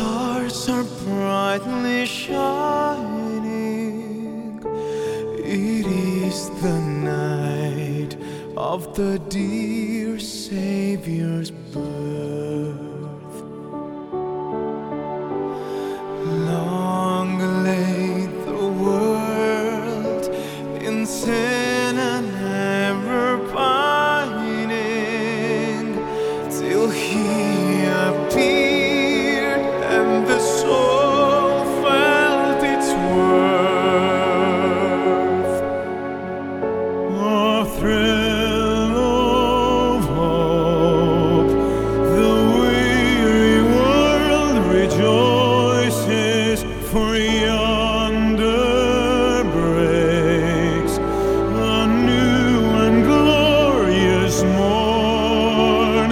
stars are brightly shining. It is the night of the dear Savior's birth. Long lay the world in sin and ever pining, till He appeared and the soul felt its worth. A thrill of hope, the weary world rejoices, for yonder breaks a new and glorious morn.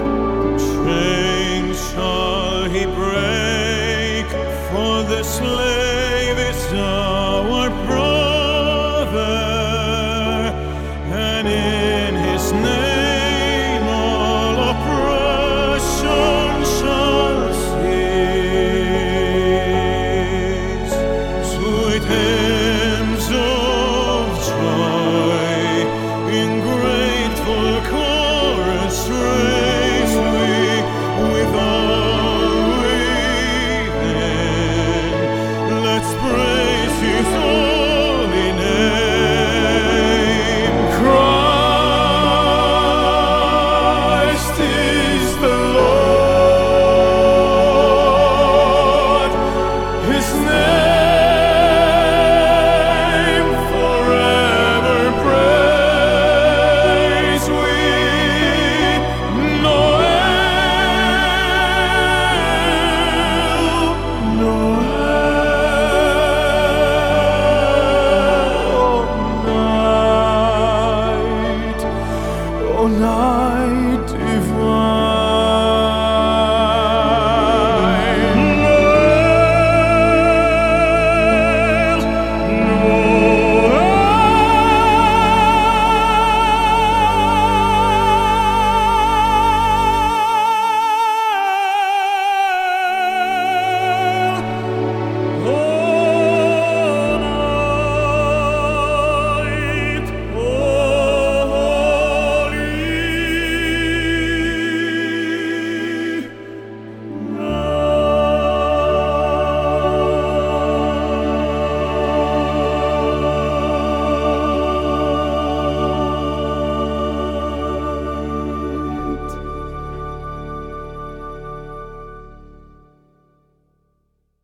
Chains shall He break, for the slave